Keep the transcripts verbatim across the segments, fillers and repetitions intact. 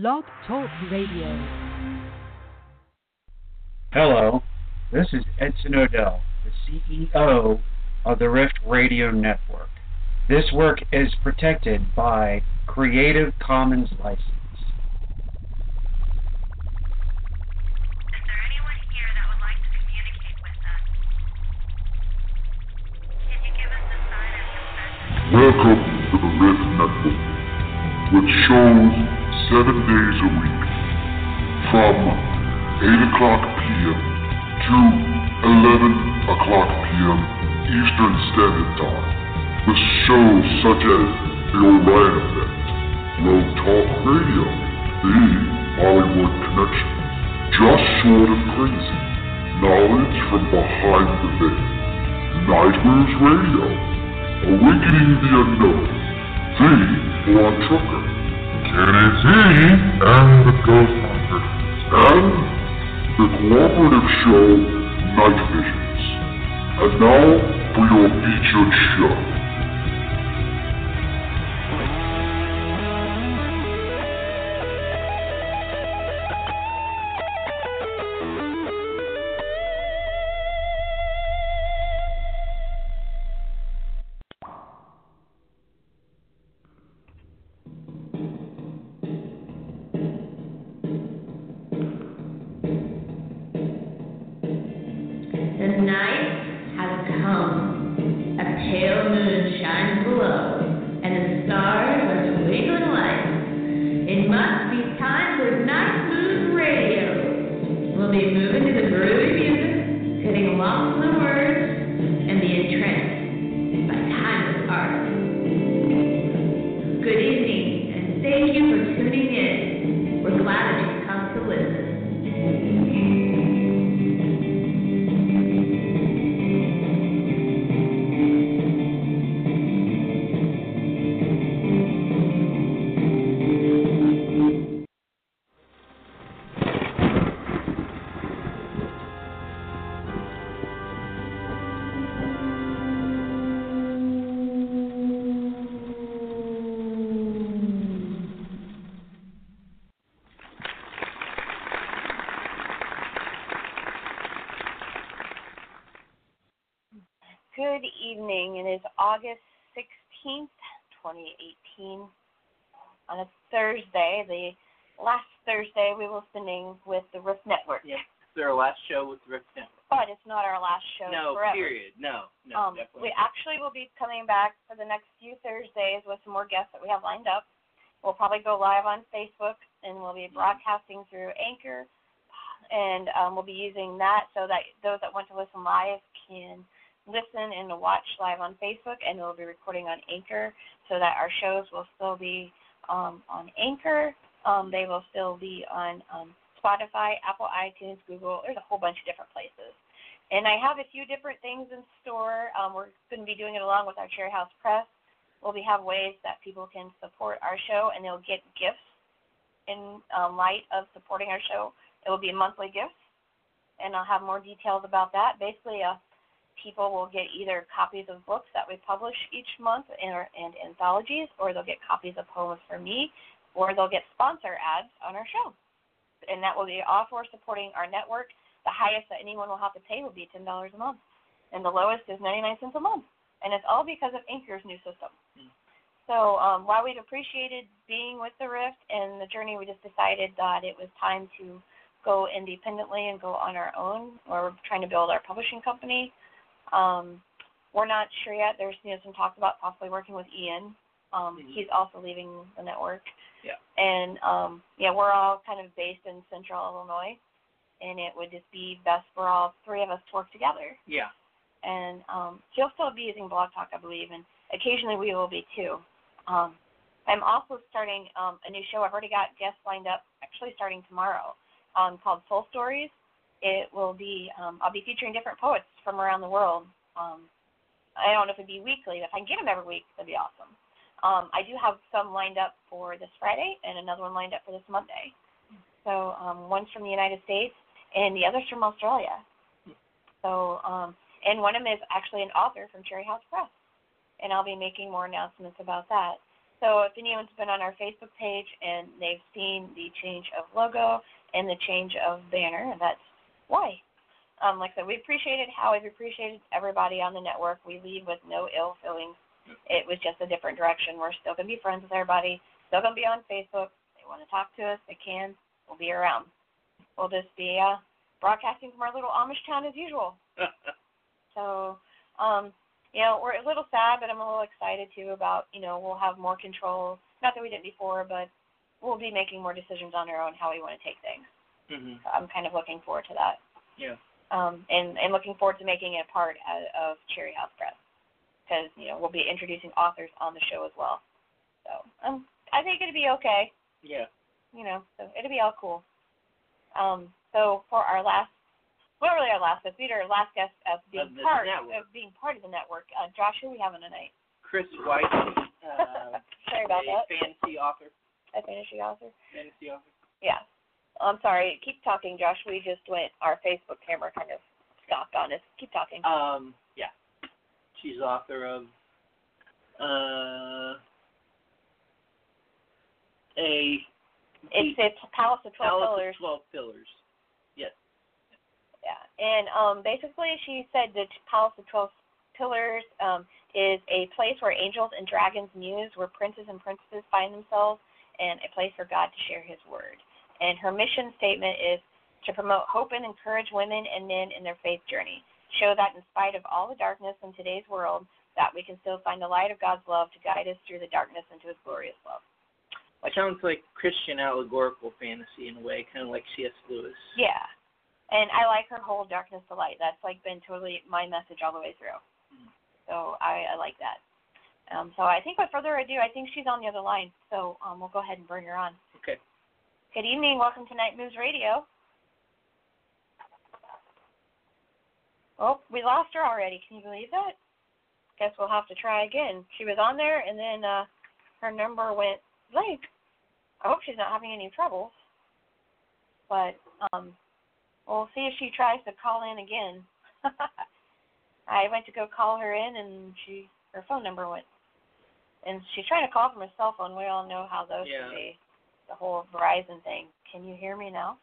Blog Talk Radio. Hello, this is Edson Odell, the C E O of the Rift Radio Network. This work is protected by Creative Commons license. Welcome to the Rift Network, which shows seven days a week from eight o'clock p.m. to eleven o'clock p.m. Eastern Standard Time, with shows such as The Orion Effect, Road Talk Radio, The Hollywood Connection, Just Short of Crazy, Knowledge from Behind the Veil, Nightmares Radio, Awakening the Unknown, The Blonde Trucker, Kenny Z, and the Ghost Hunter, and the cooperative show Night Visions. And now for your featured show. Good evening. It is August sixteenth, twenty eighteen. On a Thursday, the last Thursday we will be spending with the Rift Network. Yeah, it's our last show with the Rift Network. But it's not our last show no, forever. period. No, no, um, definitely. We actually will be coming back for the next few Thursdays with some more guests that we have lined up. We'll probably go live on Facebook, and we'll be broadcasting through Anchor, and um, we'll be using that so that those that want to listen live can listen and watch live on Facebook, and we'll be recording on Anchor so that our shows will still be um, on Anchor. Um, they will still be on um, Spotify, Apple iTunes, Google. There's a whole bunch of different places. And I have a few different things in store. Um, we're going to be doing it along with our Cherry House Press. We'll be have ways that people can support our show, and they'll get gifts in um, light of supporting our show. It will be monthly gifts, and I'll have more details about that. Basically, a people will get either copies of books that we publish each month and, and anthologies, or they'll get copies of poems from me, or they'll get sponsor ads on our show. And that will be all for supporting our network. The highest that anyone will have to pay will be ten dollars a month, and the lowest is ninety-nine cents a month. And it's all because of Anchor's new system. Mm. So um, while we've appreciated being with the Rift and the journey, we just decided that it was time to go independently and go on our own. We're trying to build our publishing company. Um, we're not sure yet. There's you know, some talk about possibly working with Ian. Um, mm-hmm. He's also leaving the network. Yeah. And, um, yeah, we're all kind of based in central Illinois, and it would just be best for all three of us to work together. Yeah. And um, he'll still be using Blog Talk, I believe, and occasionally we will be too. Um, I'm also starting um, a new show. I've already got guests lined up, actually starting tomorrow, um, called Soul Stories. It will be, um, I'll be featuring different poets from around the world. Um, I don't know if it'd be weekly. If I can get them every week, that'd be awesome. Um, I do have some lined up for this Friday and another one lined up for this Monday. So um, one's from the United States and the other's from Australia. So, um, and one of them is actually an author from Cherry House Press. And I'll be making more announcements about that. So if anyone's been on our Facebook page and they've seen the change of logo and the change of banner, that's why. Um, like I said, we appreciated how we've appreciated everybody on the network. We leave with no ill feelings. It was just a different direction. We're still going to be friends with everybody, still going to be on Facebook. They want to talk to us, they can. We'll be around. We'll just be uh, broadcasting from our little Amish town as usual. So, um, you know, we're a little sad, but I'm a little excited, too, about, you know, we'll have more control. Not that we didn't before, but we'll be making more decisions on our own how we want to take things. Mm-hmm. So I'm kind of looking forward to that. Yeah. Um, and, and looking forward to making it a part of, of Cherry House Press. Because, you know, we'll be introducing authors on the show as well. So um, I think it'll be okay. Yeah. You know, so it'll be all cool. Um, so for our last, well, really our last guest, we our last guest of being Of the part network. of being part of the network. Uh, Josh, who are we having tonight? Chris White, uh, Sorry about a that. fantasy author. A fantasy author. Fantasy author. Yeah. I'm sorry. Keep talking, Josh. We just went. Our Facebook camera kind of stopped on us. Keep talking. Um. Yeah. She's author of uh a It's it's Palace of Twelve Palace Pillars. of Twelve Pillars. Yes. Yeah, and um, basically she said that Palace of Twelve Pillars um, is a place where angels and dragons muse, where princes and princesses find themselves, and a place for God to share His word. And her mission statement is to promote hope and encourage women and men in their faith journey. Show that in spite of all the darkness in today's world, that we can still find the light of God's love to guide us through the darkness into His glorious love. It sounds like Christian allegorical fantasy in a way, kind of like C S Lewis. Yeah, and I like her whole darkness to light. That's like been totally my message all the way through. Mm. So I, I like that. Um, so I think with further ado, I think she's on the other line. So um, we'll go ahead and bring her on. Okay. Good evening. Welcome to Night Moves Radio. Oh, we lost her already. Can you believe that? Guess we'll have to try again. She was on there, and then uh, her number went blank. I hope she's not having any trouble. But um, we'll see if she tries to call in again. I went to go call her in, and she her phone number went. And she's trying to call from her cell phone. We all know how those Yeah. can be. The whole Verizon thing. Can you hear me now?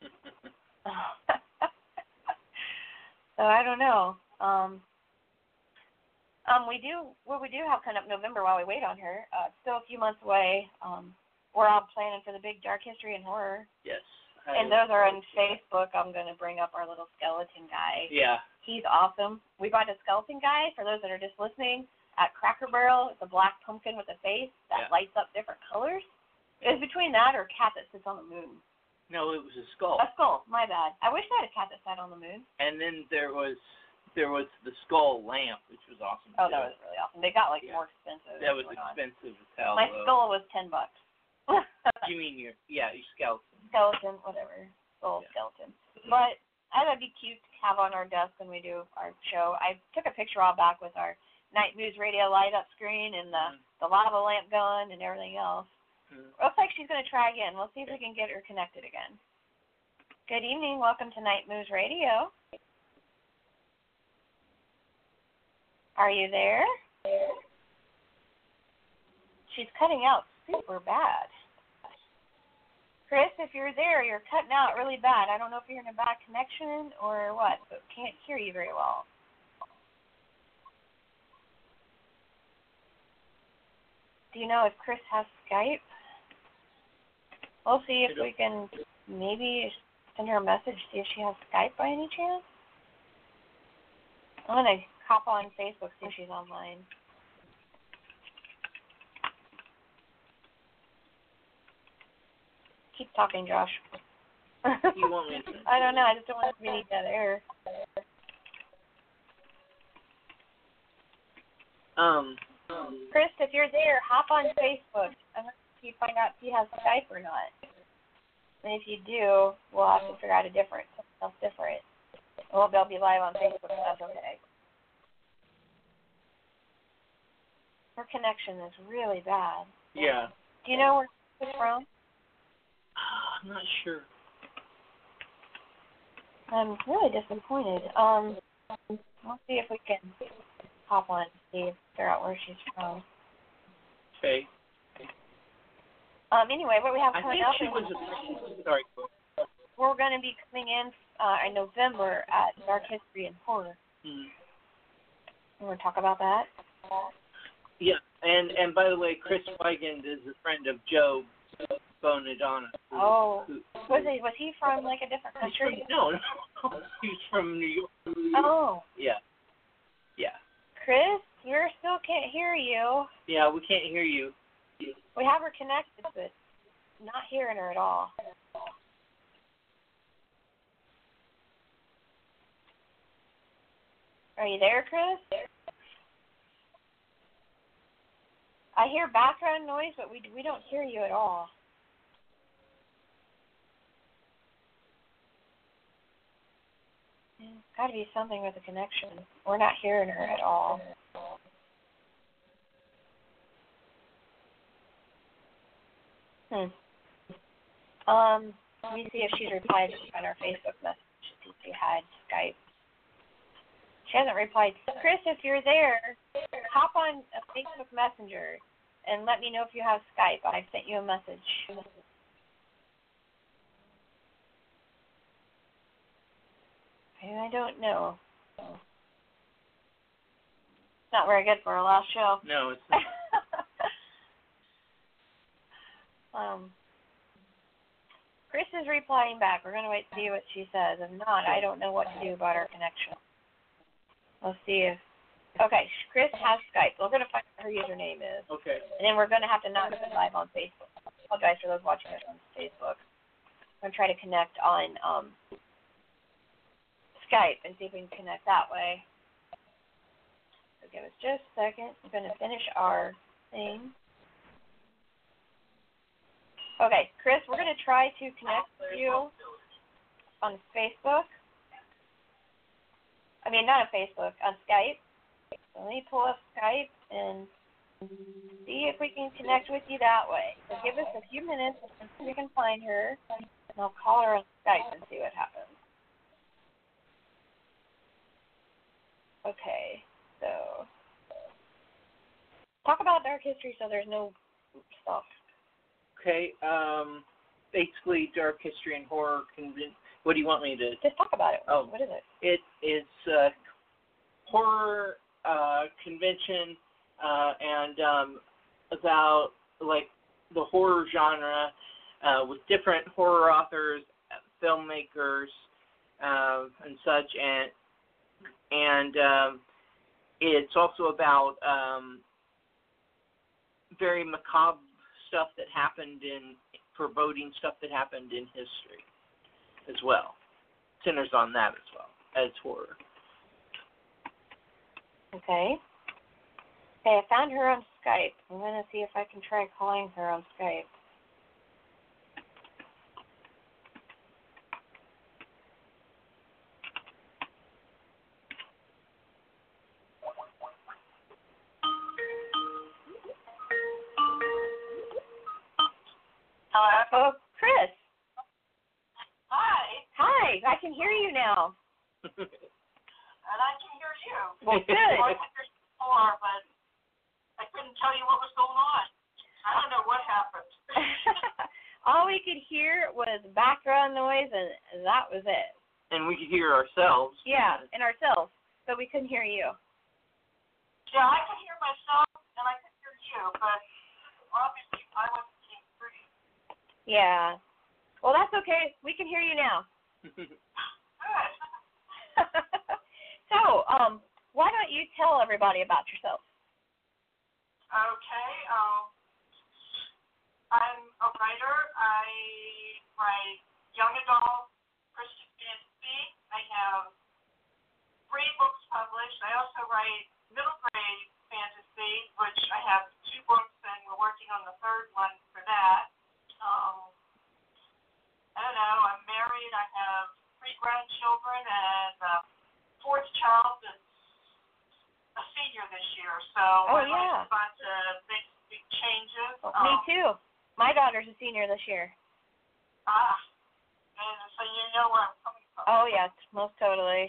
So I don't know. Um, um, we do what we do have coming up November while we wait on her. Uh, it's still a few months away. Um, we're all planning for the big Dark History and Horror. Yes. And those are on Facebook. I'm going to bring up our little skeleton guy. Yeah. He's awesome. We bought a skeleton guy, for those that are just listening, at Cracker Barrel. It's a black pumpkin with a face that Yeah. lights up different colors. It was between that or a cat that sits on the moon. No, it was a skull. A skull, my bad. I wish I had a cat that sat on the moon. And then there was there was the skull lamp, which was awesome. Oh, too. that was really awesome. They got, like, Yeah. more expensive. That was going on. expensive as hell. My though. skull was ten bucks. You mean your yeah, your skeleton. Skeleton, whatever. Skull, Yeah. skeleton. But I thought it'd be cute to have on our desk when we do our show. I took a picture all back with our Night News Radio light-up screen and the, Mhm. the lava lamp gun and everything else. Mhm. Looks like she's going to try again. We'll see if we can get her connected again. Good evening. Welcome to Night News Radio. Are you there? She's cutting out super bad. Chris, if you're there, you're cutting out really bad. I don't know if you're in a bad connection or what, but can't hear you very well. Do you know if Chris has Skype? We'll see if we can maybe send her a message, see if she has Skype by any chance. I'm going to hop on Facebook, see if she's online. Keep talking, Josh. You want me to? I don't know. I just don't want to be any dead air. Um. Chris, if you're there, hop on Facebook. I'm going to see if you find out if you have Skype or not. And if you do, we'll have to figure out a different, something else different. And we'll be able to be live on Facebook, so that's okay. Her connection is really bad. Yeah. Do you know where she's from? I'm not sure. I'm really disappointed. Um, we'll see if we can hop on and see, figure out where she's from. Okay. Um, anyway, what we have I coming think up she is was a, sorry. we're going to be coming in uh, in November at Dark History and Horror. Hmm. You want to talk about that? Yeah, and and by the way, Chris Weigand is a friend of Joe Bonadonna. Who, Oh, who, was he was he from like a different he's from, country? no, no, he's from New York. Oh, Yeah, yeah, Chris, we still can't hear you. yeah. We can't hear you. We have her connected, but not hearing her at all. Are you there, Chris? I hear background noise, but we we don't hear you at all. There's got to be something with the connection. We're not hearing her at all. Hmm. Um, let me see if she's replied on our Facebook message. See if she had Skype. She hasn't replied. Chris, if you're there, hop on a Facebook Messenger and let me know if you have Skype. I sent you a message. And I don't know. It's not very good for our last show. No, it's not. um, Chris is replying back. We're going to wait to see what she says. If not, I don't know what to do about our connection. Let's see if... Okay, Chris has Skype. We're going to find out what her username is. Okay. And then we're going to have to knock it live on Facebook. I apologize for those watching us on Facebook. I'm going to try to connect on um, Skype and see if we can connect that way. So give us just a second. I'm going to finish our thing. Okay, Chris, we're going to try to connect with you on Facebook. I mean, not on Facebook, on Skype. So let me pull up Skype and see if we can connect with you that way. So give us a few minutes and see if we can find her, and I'll call her on Skype and see what happens. Okay, so talk about Dark History so there's no stuff. Okay. Um, basically, Dark History and Horror convince. What do you want me to? Just talk about it. Oh, what is it? It is a horror uh, convention uh, and um, about like the horror genre uh, with different horror authors, filmmakers, uh, and such, and and um, it's also about um, very macabre stuff that happened in foreboding stuff that happened in history as well. Centers on that as well as horror. Okay. Okay, I found her on Skype. I'm going to see if I can try calling her on Skype. Hello? Oh, Chris. Hi. Hi, I can hear you now. And I can hear you. Well, good. I could hear you before, but I couldn't tell you what was going on. I don't know what happened. All we could hear was background noise, and that was it. And we could hear ourselves. Yeah, and ourselves, but we couldn't hear you. Yeah, I could hear myself, and I could hear you, but obviously I wasn't getting free. Yeah. Well, that's okay. We can hear you now. Good. So, um, why don't you tell everybody about yourself? Okay. Um, I'm a writer. I write young adult Christian fantasy. I have three books published. I also write middle grade fantasy, which I have two books, and we're working on the third one for that. Um, I don't know. I'm married. I have three grandchildren, and uh, fourth child is a senior this year. So Oh, my yeah. life's about to make some big changes. Well, um, me too. My daughter's a senior this year. Ah, and so you know where I'm coming from. Oh, yes, most totally.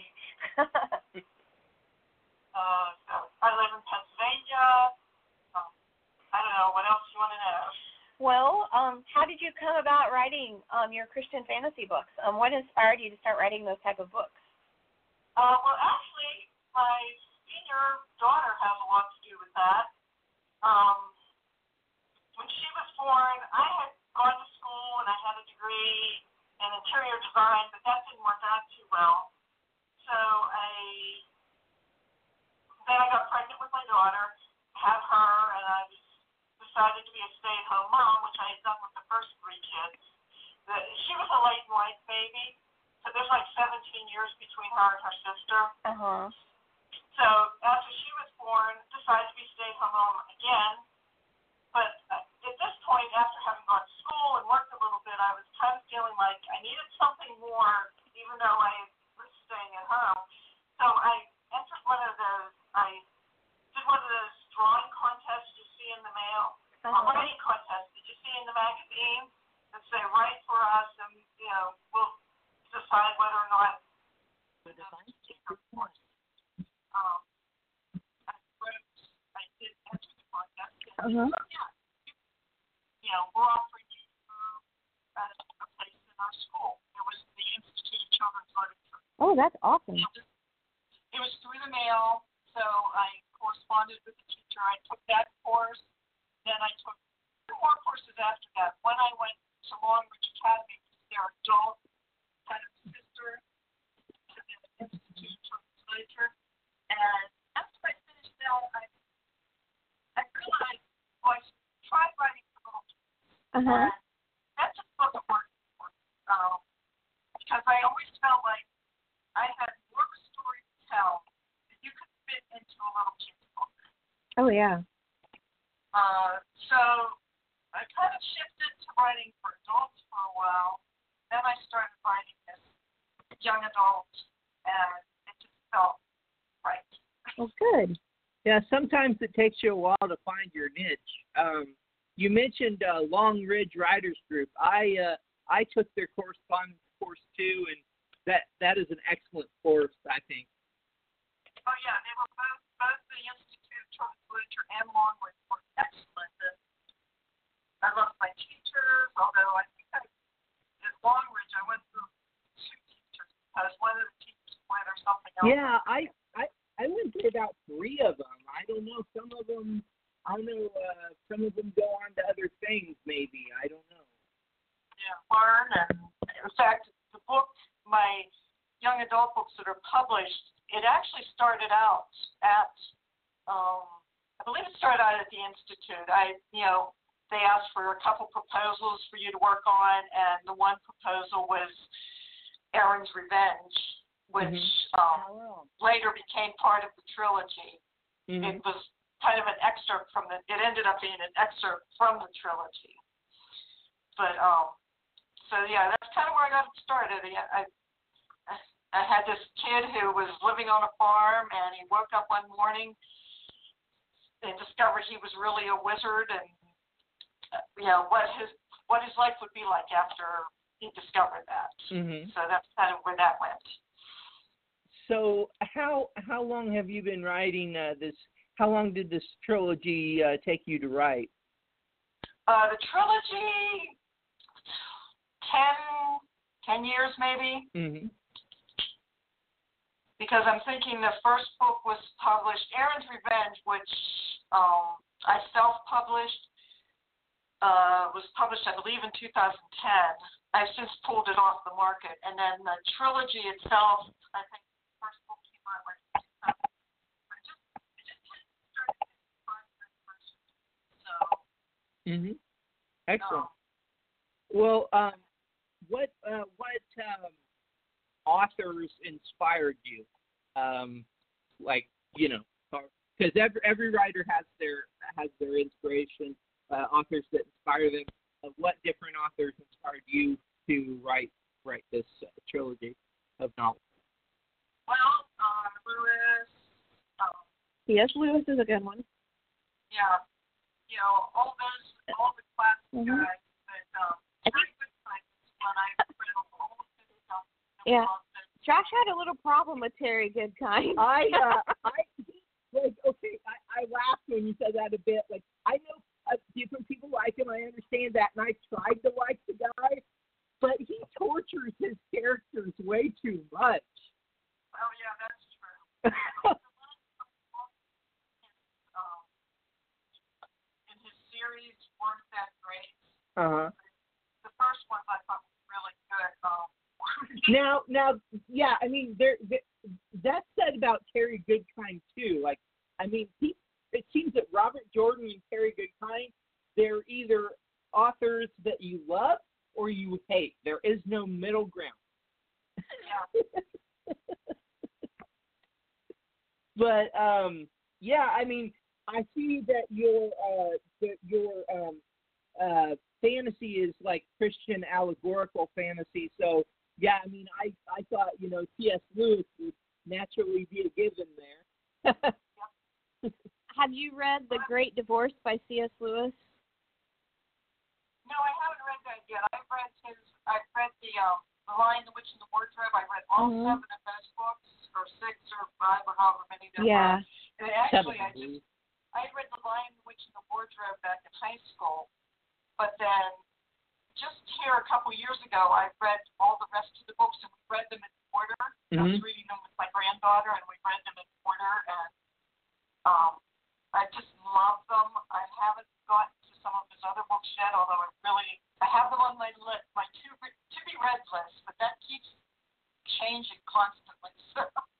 Uh, so I live in Pennsylvania. Um, I don't know. What else do you want to know? Well, um, how did you come about writing um, your Christian fantasy books? Um, what inspired you to start writing those type of books? Uh, well, actually, my senior daughter has a lot to do with that. Um, when she was born, I had gone to school and I had a degree in interior design, but that didn't work out too well. So I then I got pregnant with my daughter, had her, and I was decided to be a stay-at-home mom, which I had done with the first three kids. The, she was a late in life baby, so there's like seventeen years between her and her sister. Uh-huh. So after she was born, decided to be stay-at-home mom again. But at this point, after having gone to school and worked a little bit, I was kind of feeling like I needed something more, even though I was staying at home. So I entered one of those, I did one of those drawing contests you see in the mail, Uh-huh. or writing contests that you see in the magazine that say, write for us, and, you know, we'll decide whether or not we'll decide. Um, I wrote, I did enter the contest. Uh-huh. Yeah. You know, we're offering you uh, a place in our school. It was the Institute of Children's Literature. Oh, that's awesome. It was, it was through the mail, so I corresponded with the teacher. I took that course. Then I took two more courses after that. One I went to Longridge Academy, which is their adult kind of sister to the Institute of Children's Literature. And after I finished that, I, I realized, well, I tried writing for little kids. Uh-huh. And that just wasn't working for me. Um, because I always felt like I had more of a story to tell that you could fit into a little kid's book. Oh, yeah. Uh, so I kind of shifted to writing for adults for a while. Then I started writing this young adult, and it just felt right. Well, good. Yeah, sometimes it takes you a while to find your niche. Um, you mentioned uh, Long Ridge Writers Group. I uh, I took their correspondence course too, and that that is an excellent course, I think. Oh yeah, they were both both the Institute of Children's Literature and Long Ridge were excellent. And I loved my teachers, although I think I at Long Ridge I went through two teachers because one of the teachers quit or something else. Yeah, I I I went through about three of them. I don't know. Some of them, I don't know. Uh, some of them go on to other things, maybe. I don't know. Yeah, learn. And in fact, the book, my young adult books that are published, it actually started out at, um, I believe it started out at the Institute. I, you know, they asked for a couple proposals for you to work on, and the one proposal was Erin's Revenge, which Mm-hmm. um, Oh, later became part of the trilogy. mm-hmm. It was kind of an excerpt from the, it ended up being an excerpt from the trilogy. But, um, so yeah, that's kind of where I got started. I, I, I had this kid who was living on a farm, and he woke up one morning and discovered he was really a wizard, and, uh, you know, what his, what his life would be like after he discovered that. Mm-hmm. So that's kind of where that went. So how how long have you been writing uh, this? How long did this trilogy uh, take you to write? Uh, the trilogy, ten, ten years maybe, Mm-hmm. because I'm thinking the first book was published, Erin's Revenge, which um, I self-published, uh, was published, I believe, in two thousand ten. I've since pulled it off the market. And then the trilogy itself, I think the first book came out like two thousand. I just, I just started getting content first. So, Mm-hmm. Excellent. um, Well, um, what uh, what um, authors inspired you? Um, like you know, because every every writer has their has their inspiration. Uh, authors that inspire them. Uh, what different authors inspired you to write write this uh, trilogy of novels? well, uh, Lewis, um, Yes, Lewis is a good one. yeah, you know, all those, all the classic Mhm. guys, but um, very good times when I read all of his stuff. Yeah. Josh had a little problem with Terry Goodkind. I uh, I like okay. I, I laughed when you said that a bit. Like I know uh, different people like him. and I understand that, and I tried to like the guy, but he tortures his characters way too much. Oh, yeah, that's true. um, in his series weren't that great. Uh-huh. The first ones I thought was really good. Um, Now, now, yeah, I mean, there, there, that's said about Terry Goodkind, too. Like, I mean, he, it seems that Robert Jordan and Terry Goodkind, they're either authors that you love or you hate. There is no middle ground. yeah. But, um, yeah, I mean, I see that your, uh, that your, um, uh, fantasy is like Christian allegorical fantasy, so, yeah, I mean, I, I thought, you know, C S. Lewis would naturally be a given there. Have you read The Great Divorce by C S. Lewis? No, I haven't read that yet. I've read his, I've read the, um, The Lion, the Witch, and the Wardrobe. I read all Mhm. seven of those books, or six, or five, or however many there Yeah. were. And actually, Seven, I I just, I had read The Lion, the Witch, and the Wardrobe back in high school, but then just here a couple years ago, I read all the rest of the books, and we read them in order. Mm-hmm. I was reading them with my granddaughter, and we read them in order, and um, I just love them. I haven't gotten to some of his other books yet, although I really, I have them on my list, my to, to be read list, but that keeps changing constantly. So.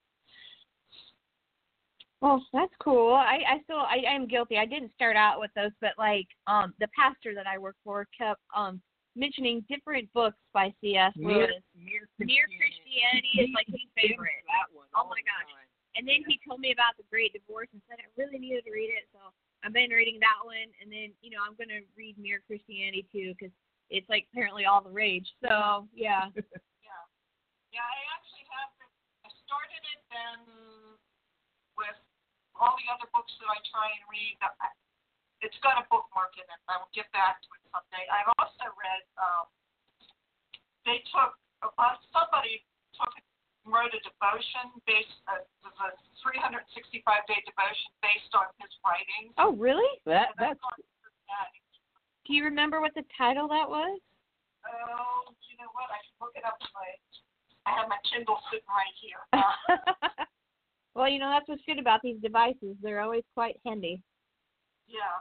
Well, that's cool. I, I still, I, I'm guilty. I didn't start out with those, but like, um, the pastor that I work for kept, um, mentioning different books by C S. Lewis. Mere, Mere Christianity is like his favorite. That one. Oh my gosh. And then he told me about The Great Divorce and said I really needed to read it, so I've been reading that one, and then, you know, I'm going to read Mere Christianity too, because it's like apparently all the rage. So, yeah. Yeah. Yeah, I actually have been, I started it then with all the other books that I try and read. I, it's got a bookmark in it. I will get back to it someday. I've also read, um, they took, uh, somebody took, wrote a devotion based, uh, a three hundred sixty-five day devotion based on his writings. Oh, really? That, that's, Do you remember what the title that was? Oh, you know what? I can look it up in my, I have my Kindle sitting right here. Uh, Well, you know, that's what's good about these devices. They're always quite handy. Yeah.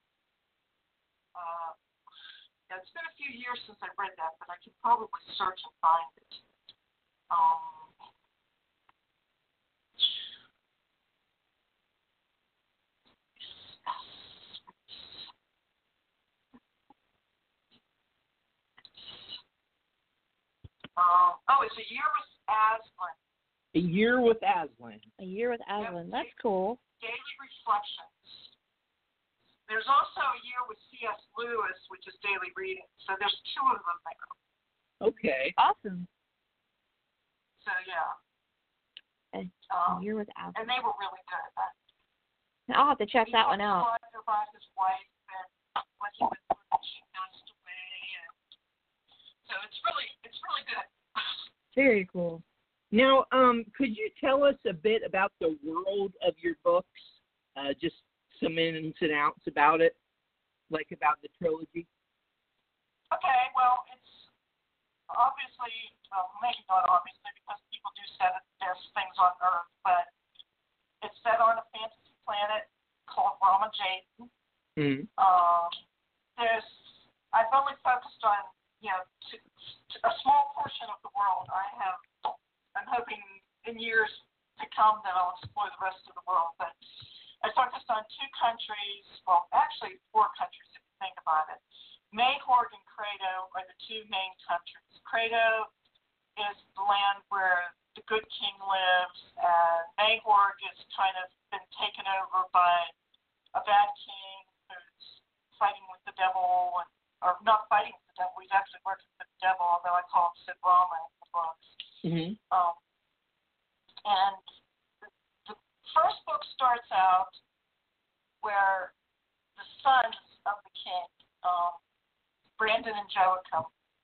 Uh, yeah, it's been a few years since I read that, but I can probably search and find it. Um, um, oh, it's A Year with Aslan. A Year with Aslan. A Year with Aslan. That's cool. Daily Reflections. There's also A Year with C S. Lewis, which is daily reading. So there's two of them there. Okay. Awesome. So yeah. A, Um, a Year with Aslan. and they were really good. Uh, I'll have to check that one out. He talked about his wife and what he went through when she passed away, and so it's really, it's really good. Very cool. Now, um, could you tell us a bit about the world of your books? Uh, just some ins and outs about it, like about the trilogy. Okay, well, it's obviously, well, maybe not obviously, because people do set it, there's things on Earth, but it's set on a fantasy planet called Rama Jaden. Mm-hmm. Um, there's, I've only focused on, you know, to, to a small portion of the world. I have, I'm hoping in years to come that I'll explore the rest of the world, but I focused on two countries, well, actually four countries if you think about it. Mayhorg and Credo are the two main countries. Credo is the land where the good king lives, and Mayhorg is kind of been taken over by a bad king who's fighting with the devil, and, or not fighting with the devil, he's actually working with the devil, although I call him Sid Rama in the books. Mm-hmm. Um, and the, the first book starts out where the sons of the king, um, Brandon and Joachim,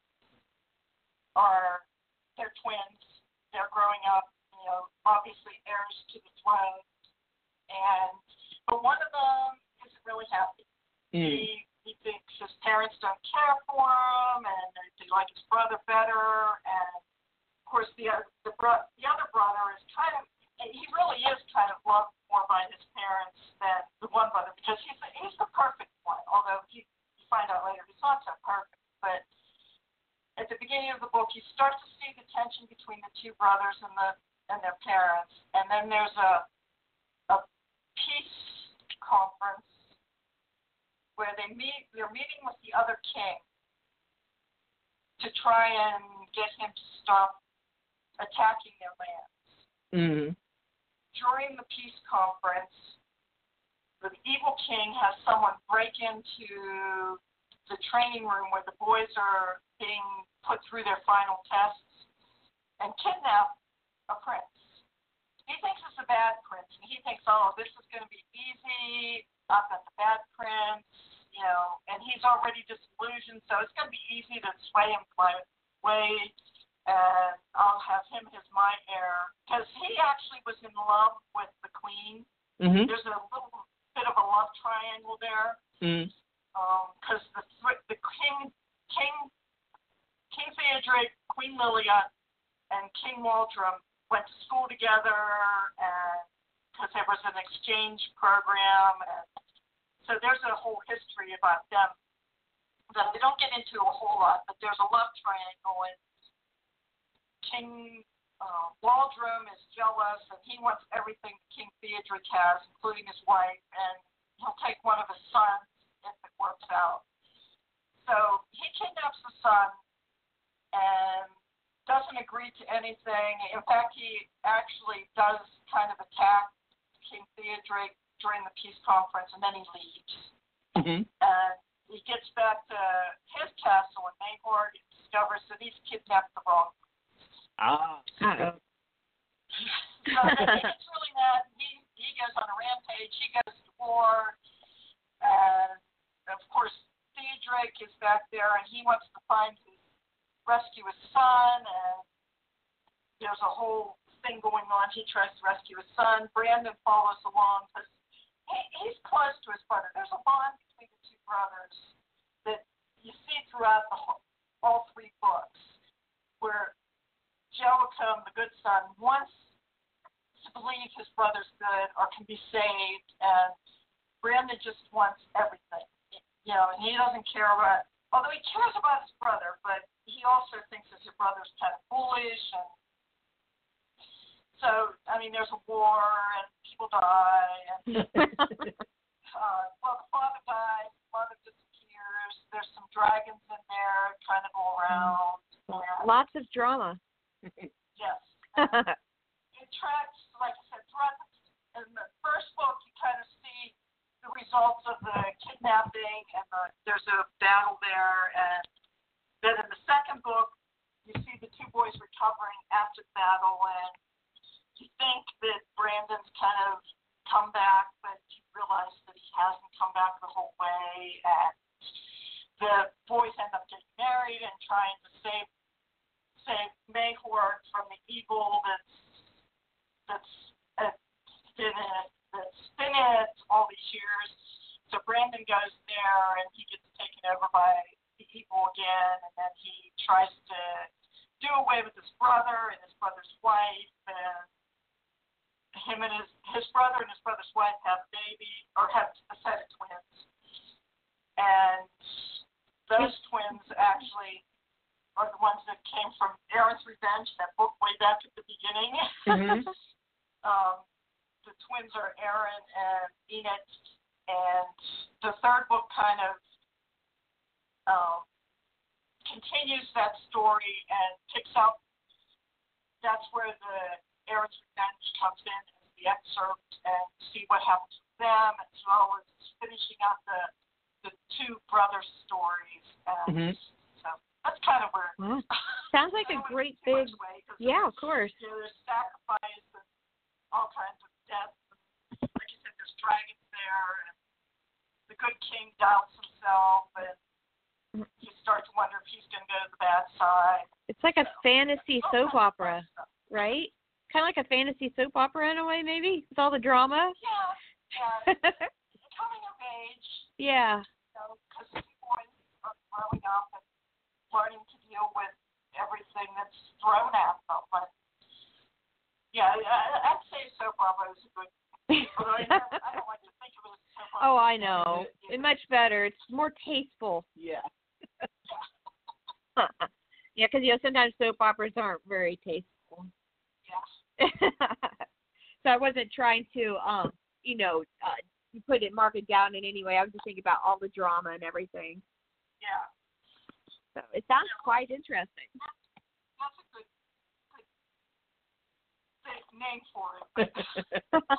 are, they're twins. They're growing up, you know, obviously heirs to the throne. And, but one of them isn't really happy. Mm. He he thinks his parents don't care for him, and they like his brother better. And of course, the the, bro- the other brother is kind of, he really is kind of loved more by his parents than the one brother, because he's the, he's the perfect one. Although he, you find out later he's not so perfect. But at the beginning of the book, you start to see the tension between the two brothers and the and their parents. And then there's a a peace conference where they meet. They're meeting with the other king to try and get him to stop attacking their lands. Mm-hmm. During the peace conference, the evil king has someone break into the training room where the boys are being put through their final tests and kidnap a prince. He thinks it's a bad prince, and he thinks, oh, this is going to be easy. I've got the bad prince, you know, and he's already disillusioned, so it's going to be easy to sway him my way, and I'll have him as my heir. Because he actually was in love with the queen. Mm-hmm. There's a little bit of a love triangle there. Mm-hmm. Because um, the the king, King, King Theodric, Queen Lilia, and King Waldrum went to school together, and because there was an exchange program, and so there's a whole history about them that they don't get into a whole lot. But there's a love triangle, and King uh, Waldrum is jealous, and he wants everything King Theodric has, including his wife, and he'll take one of his sons if it works out. So he kidnaps the son and doesn't agree to anything. In fact, he actually does kind of attack King Theodric during the peace conference, and then he leaves. Mm-hmm. And he gets back to his castle in Mayhor and discovers that he's kidnapped the wrong prince. Ah. Uh-oh. So he gets really mad. He, he goes on a rampage. He goes to war. And of course, Theodric is back there, and he wants to find his, rescue his son, and there's a whole thing going on. He tries to rescue his son. Brandon follows along because he, he's close to his brother. There's a bond between the two brothers that you see throughout the whole, all three books, where Joachim, the good son, wants to believe his brother's good or can be saved, and Brandon just wants everything, you know, and he doesn't care about, although he cares about his brother, but he also thinks that his brother's kind of foolish, and so, I mean, there's a war, and people die, and, uh, well, the father dies, the mother disappears, there's some dragons in there, kind of all around. And, Lots of drama. yes. It tracks, like I said, throughout the, in the first book, you kind of see the results of the kidnapping, and the, there's a battle there, and then in the second book, you see the two boys recovering after the battle, and you think that Brandon's kind of come back, but you realize that he hasn't come back the whole way, and the boys end up getting married and trying to save save Mayhor from the evil that's that's uh, been it that's been it all these years. So Brandon goes there, and he gets taken over by the evil again, and then he tries to do away with his brother and his brother's wife, and him and his his brother and his brother's wife have a baby, or have a set of twins, and those twins actually are the ones that came from Aaron's Revenge, that book way back at the beginning. Mm-hmm. um, the twins are Aaron and Enid, and the third book kind of um, continues that story and picks up. That's where the Aaron's Revenge comes in as the excerpt, and see what happens with them, as well as finishing out the the two brothers' stories. And Mm-hmm. so that's kind of where. Wow. Sounds like a great big. Yeah, of course. You know, there's sacrifice and all kinds of death. Like you said, there's dragons there, and the good king doubts himself, and you start to wonder if he's going to go to the bad side. It's like a fantasy All soap kinds of opera, fun stuff. right? Kind of like a fantasy soap opera in a way, maybe, with all the drama. Yeah, yeah. Coming of age. Yeah. Because growing up and learning to deal with everything that's thrown at them. But yeah, I, I'd say soap opera is a good. But I, I don't like to think of it as soap opera. Oh, I know. It's much better. It's more tasteful. Yeah. Yeah, because, you know, sometimes soap operas aren't very tasteful. Yeah. So I wasn't trying to, um, you know, uh, put it, mark it down in any way. I was just thinking about all the drama and everything. Yeah. So it sounds quite interesting. That's a good, good name for it.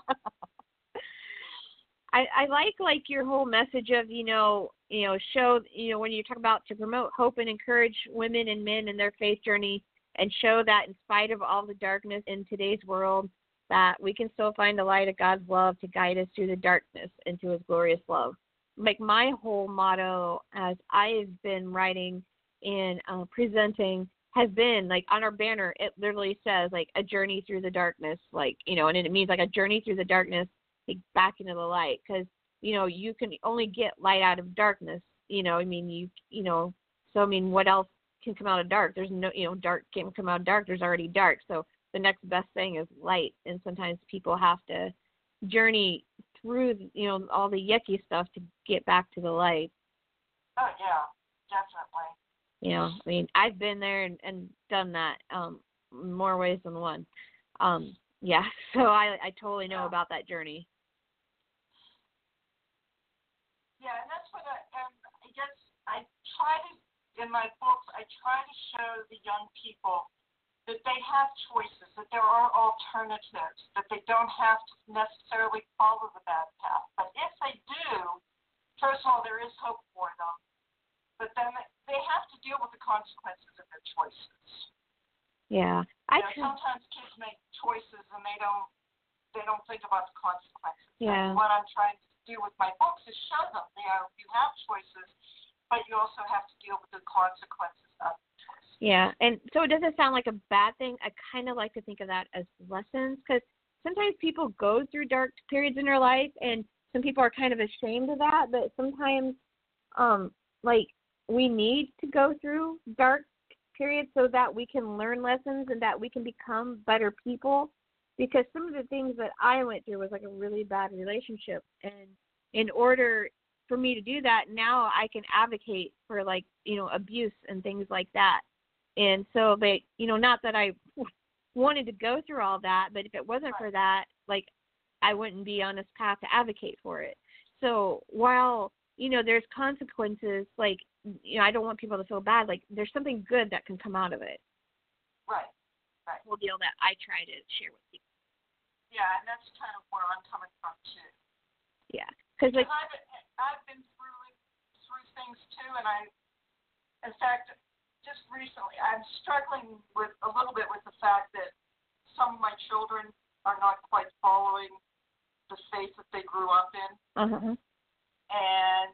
I, I like like your whole message of, you know, you know, show, you know, when you talk about to promote hope and encourage women and men in their faith journey and show that in spite of all the darkness in today's world, that we can still find the light of God's love to guide us through the darkness into his glorious love. Like my whole motto as I've been writing and uh, presenting has been like on our banner, it literally says like a journey through the darkness, like, you know, and it means like a journey through the darkness like, back into the light, because, you know, you can only get light out of darkness, you know, I mean, you, you know, so I mean, what else can come out of dark? There's no, you know, dark can't come out of dark, there's already dark, so the next best thing is light, and sometimes people have to journey through, you know, all the yucky stuff to get back to the light. Oh, yeah, definitely. You know, I mean, I've been there and, and done that um, more ways than one. Um, yeah, so I, I totally know yeah. about that journey. Yeah, and that's what I, and I guess I try to, in my books, I try to show the young people that they have choices, that there are alternatives, that they don't have to necessarily follow the bad path. But if they do, first of all, there is hope for them. But then they have to deal with the consequences of their choices. Yeah, I you know, sometimes kids make choices and they don't they don't think about the consequences. Yeah. And what I'm trying to do with my books is show them, you know, you have choices, but you also have to deal with the consequences of the choices. Yeah, and so it doesn't sound like a bad thing. I kind of like to think of that as lessons, because sometimes people go through dark periods in their life, and some people are kind of ashamed of that, but sometimes, um, like, we need to go through dark periods so that we can learn lessons and that we can become better people, because some of the things that I went through was like a really bad relationship, and in order for me to do that, now I can advocate for, like, you know, abuse and things like that. And so, but, you know, not that I wanted to go through all that, but if it wasn't for that, like, I wouldn't be on this path to advocate for it. So while, you know, there's consequences, like, you know, I don't want people to feel bad, like, there's something good that can come out of it. Right, right. Whole deal that I try to share with people. Yeah, and that's kind of where I'm coming from, too. Yeah. Cause, because like, I've, I've been through, through things, too, and I, in fact, just recently, I'm struggling with a little bit with the fact that some of my children are not quite following the faith that they grew up in. uh-huh. And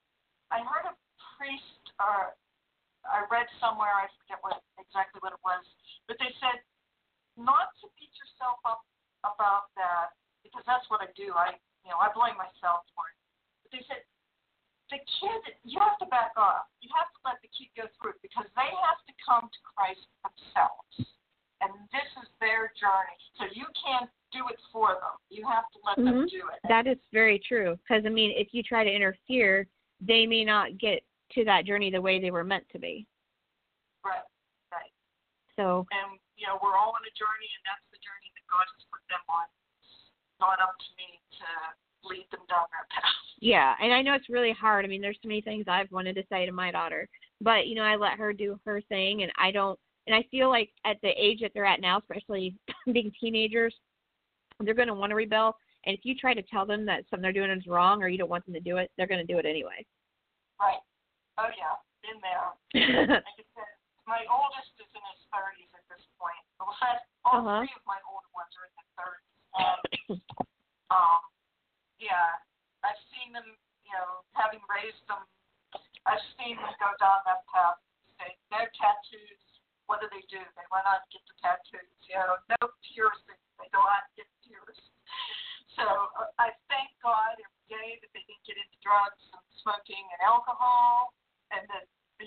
I heard a priest, or I read somewhere, I forget what exactly what it was, but they said not to beat yourself up about that, because that's what I do. I, you know, I blame myself for it. But they said, the kid, you have to back off. You have to let the kid go through it, because they have to come to Christ themselves. And this is their journey. So you can't do it for them. You have to let mm-hmm. them do it. That is very true. Because, I mean, if you try to interfere, they may not get to that journey the way they were meant to be. Right, right. So. And, you know, we're all on a journey, and that's the journey that God has put them on. It's not up to me to lead them down that path. Yeah, and I know it's really hard. I mean, there's so many things I've wanted to say to my daughter, but, you know, I let her do her thing, and I don't, and I feel like at the age that they're at now, especially being teenagers, they're going to want to rebel, and if you try to tell them that something they're doing is wrong or you don't want them to do it, they're going to do it anyway. Right. Oh, yeah, been there. Like I said, my oldest is in his thirties at this point. Well, all uh-huh. three of my older ones are in their thirties. And, um, yeah, I've seen them, you know, having raised them, I've seen them go down that path. They, no tattoos. What do they do? They run out and get the tattoos. You know, no piercings. They go out and get pierced. So uh, I thank God every day that they didn't get into drugs and smoking and alcohol, and that, you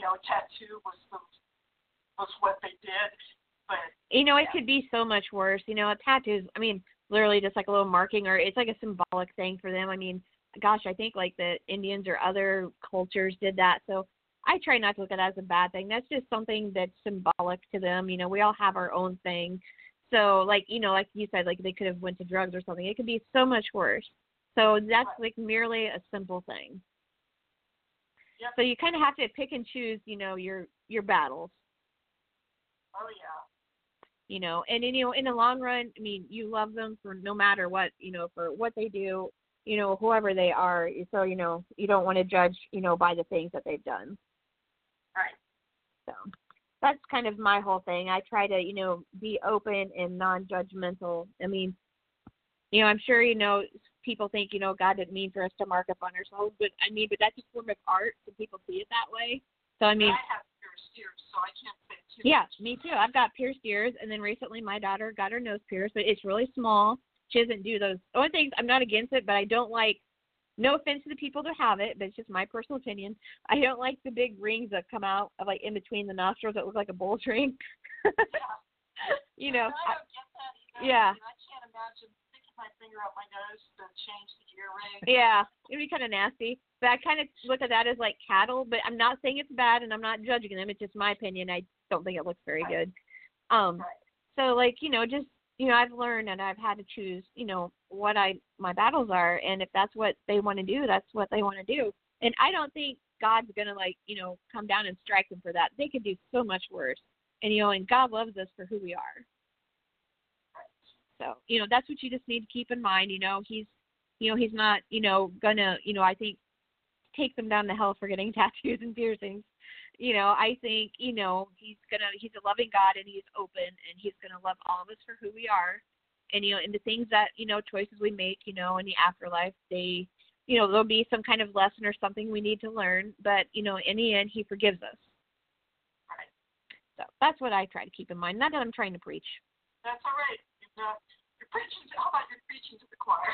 know, tattoo was the was what they did. But you know, it yeah. could be so much worse. You know, a tattoo's, I mean, literally just like a little marking, or it's like a symbolic thing for them. I mean, gosh, I think like the Indians or other cultures did that. So I try not to look at that as a bad thing. That's just something that's symbolic to them. You know, we all have our own thing. So like, you know, like you said, like they could have went to drugs or something. It could be so much worse. So that's like merely a simple thing. Yep. So you kind of have to pick and choose, you know, your your battles. Oh yeah. You know, and you know, in the long run, I mean, you love them for no matter what, you know, for what they do, you know, whoever they are. So you know, you don't want to judge, you know, by the things that they've done. Right. So that's kind of my whole thing. I try to, you know, be open and non-judgmental. I mean, you know, I'm sure, you know, people think, you know, God didn't mean for us to mark up on ourselves, but I mean, but that's a form of art, so people see it that way. So I mean, I have pierced ears, so I can't say too yeah, much. me too. I've got pierced ears, and then recently my daughter got her nose pierced, but it's really small. She doesn't do those. The only thing, I'm not against it, but I don't like, no offense to the people that have it, but it's just my personal opinion. I don't like the big rings that come out of like in between the nostrils that look like a bull ring. Yeah. You know. I don't get that either. Yeah. I, mean, I can't imagine sticking my finger up my nose to change the earring. Yeah, it'd be kind of nasty. But I kind of look at that as like cattle, but I'm not saying it's bad, and I'm not judging them. It's just my opinion. I don't think it looks very Right. good. Um, Right. so like, you know, just, you know, I've learned and I've had to choose, you know, what I, my battles are. And if that's what they want to do, that's what they want to do. And I don't think God's going to like, you know, come down and strike them for that. They could do so much worse. And, you know, and God loves us for who we are. So, you know, that's what you just need to keep in mind. You know, he's, you know, he's not, you know, gonna, you know, I think take them down to hell for getting tattoos and piercings. You know, I think, you know, he's gonna, he's a loving God, and he's open, and he's gonna love all of us for who we are. And, you know, and the things that, you know, choices we make, you know, in the afterlife, they, you know, there'll be some kind of lesson or something we need to learn, but, you know, in the end, he forgives us. Right. So that's what I try to keep in mind. Not that I'm trying to preach. That's all right. You're, uh, you're preaching. To, how about you're preaching to the choir?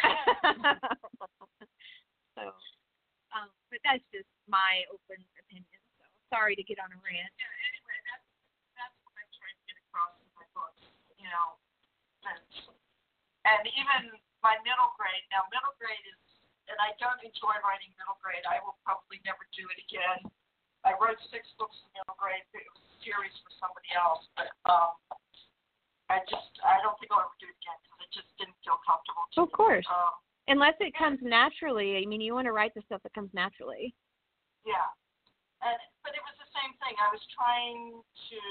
So, um, but that's just my open opinion. So sorry to get on a rant. Yeah. Anyway, that's that's what I'm trying to get across in my books. You know, and, and even my middle grade. Now, middle grade is, and I don't enjoy writing middle grade. I will probably never do it again. I wrote six books in middle grade. It was a series for somebody else, but um, I just I don't think I'll ever do it again because it just didn't feel comfortable to Of me. course. Um, Unless it comes naturally. I mean, you want to write the stuff that comes naturally. Yeah. And but it was the same thing. I was trying to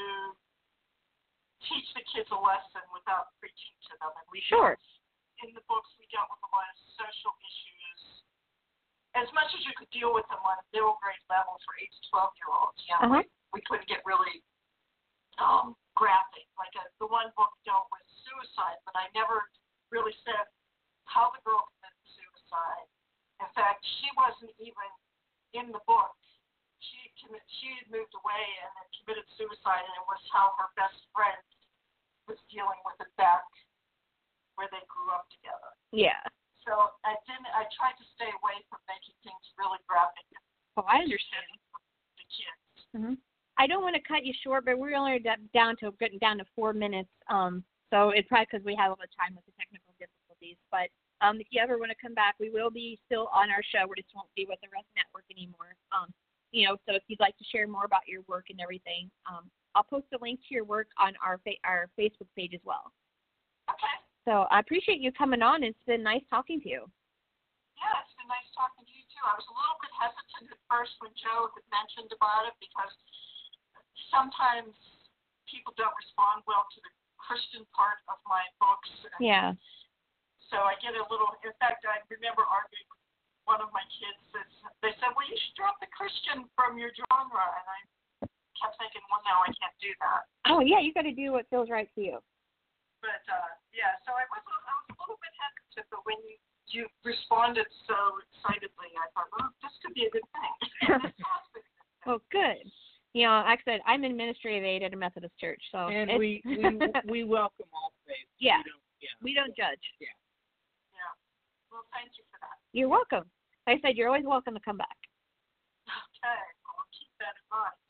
teach the kids a lesson without preaching to them. And we Sure. dealt, in the books, we dealt with a lot of social issues. As much as you could deal with them on a middle grade level for eight to twelve year olds, you know, Uh-huh. we, we couldn't get really um, graphic. Like a, the one book dealt with suicide, but I never really said how the girl committed suicide. In fact, she wasn't even in the book. She commi- she had moved away and then committed suicide, and it was how her best friend was dealing with it back where they grew up together. Yeah. So I didn't. I tried to stay away from making things really graphic Oh, I understand. for the kids. Mm-hmm. I don't want to cut you short, but we're only d- down to getting down to four minutes. Um, so it's probably because we have all the time with the technical difficulties. But um, if you ever want to come back, we will be still on our show. We just won't be with the Rest Network anymore. Um, you know, so if you'd like to share more about your work and everything, um, I'll post a link to your work on our fa- our Facebook page as well. Okay. So I appreciate you coming on. It's been nice talking to you. Yeah, it's been nice talking to you too. I was a little bit hesitant at first when Joe had mentioned about it because sometimes people don't respond well to the Christian part of my books. Yeah. So I get a little, in fact, I remember arguing with one of my kids. That they said, well, you should drop the Christian from your genre. And I kept thinking, well, no, I can't do that. Oh, yeah, you got to do what feels right to you. But, uh, yeah, so I was, I was a little bit hesitant, but when you, you responded so excitedly, I thought, well, this could be a good thing. This has been a good thing. Well, good. You know, like I said, I'm administrative aide at a Methodist church, so And it's- we, we we welcome all faiths. Yeah. We don't, yeah. we don't judge. Yeah. Yeah. Well, thank you for that. You're welcome. Like I said, you're always welcome to come back. Okay, I'll keep that in mind.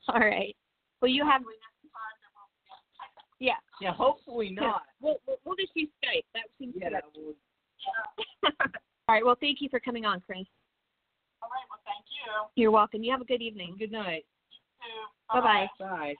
All right. Well, you have. Yeah. Yeah, hopefully not. We'll, we'll, we'll just use Skype. That seems Yeah, good. we'll, All right. Well, thank you for coming on, Chris. All right, well, thank you. You're welcome. You have a good evening. good night. You too. Bye-bye. Bye.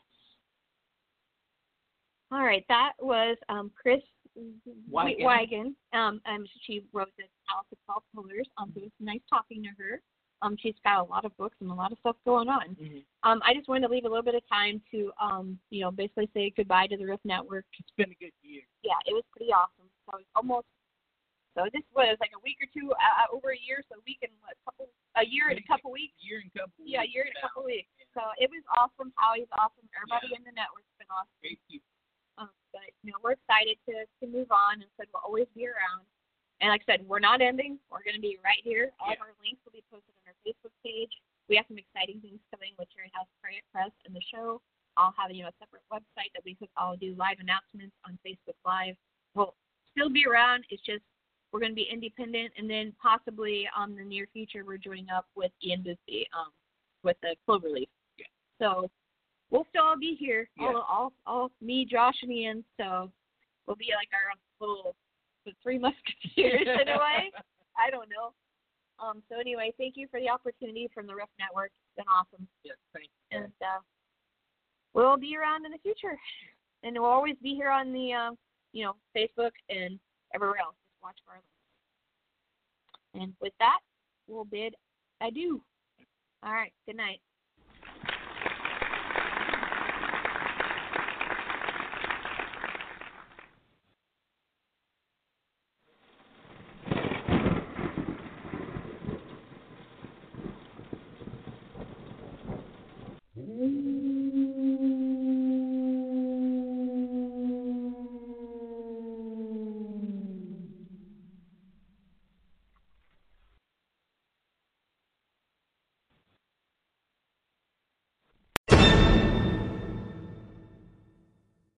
All right. That was um, Chris Wigan. Wigan. Um, um, she wrote the House of Twelve Pillars. Um, so it was nice talking to her. Um, she's got a lot of books and a lot of stuff going on. Mm-hmm. Um, I just wanted to leave a little bit of time to, um, you know, basically say goodbye to the Rift Network. It's been a good year. Yeah, it was pretty awesome. So it's almost, so this was like a week or two, uh, over a year, so a week and what, couple, a year and a couple weeks. A year and a couple Yeah, a weeks year and a now. couple weeks. Yeah. So it was awesome. Howie's awesome. Everybody Yeah. in the network's been awesome. Great people. Um, but you know, we're excited to to move on, and said we'll always be around. And like I said, we're not ending. We're going to be right here. All Yeah. of our links will be posted on our Facebook page. We have some exciting things coming with Cherry House Press and the show. I'll have you know a separate website that we could all do live announcements on Facebook Live. We'll still be around. It's just we're going to be independent, and then possibly on um, the near future we're joining up with Ian Bisbee um, with the Cloverleaf. Yeah. So we'll still all be here, Yeah. all, all, all me, Josh, and Ian. So we'll be like our little the three musketeers in a way. I don't know. Um. So anyway, thank you for the opportunity from the Rift Network. It's been awesome. Yes, thank you. And uh, we'll be around in the future, and we'll always be here on the, uh, you know, Facebook and everywhere else. Just watch for our links. And with that, we'll bid adieu. All right. Good night.